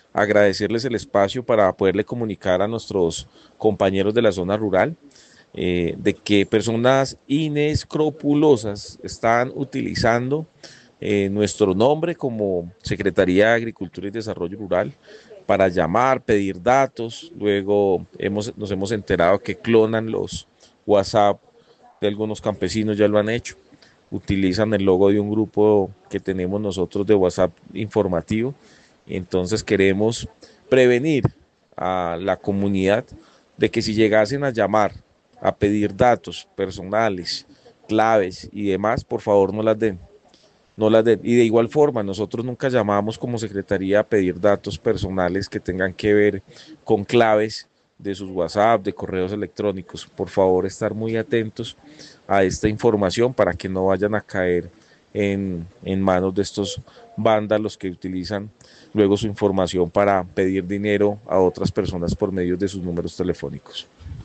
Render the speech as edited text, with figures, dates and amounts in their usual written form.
agradecerles el espacio para poderle comunicar a nuestros compañeros de la zona rural de que personas inescrupulosas están utilizando nuestro nombre como Secretaría de Agricultura y Desarrollo Rural para llamar, pedir datos. Luego nos hemos enterado que clonan los WhatsApp de algunos campesinos, ya lo han hecho. Utilizan el logo de un grupo que tenemos nosotros de WhatsApp informativo. Entonces queremos prevenir a la comunidad de que si llegasen a llamar, a pedir datos personales, claves y demás, por favor no las den. No las den. Y de igual forma, nosotros nunca llamamos como secretaría a pedir datos personales que tengan que ver con claves de sus WhatsApp, de correos electrónicos. Por favor, estar muy atentos a esta información para que no vayan a caer en manos de estos vándalos que utilizan luego su información para pedir dinero a otras personas por medio de sus números telefónicos.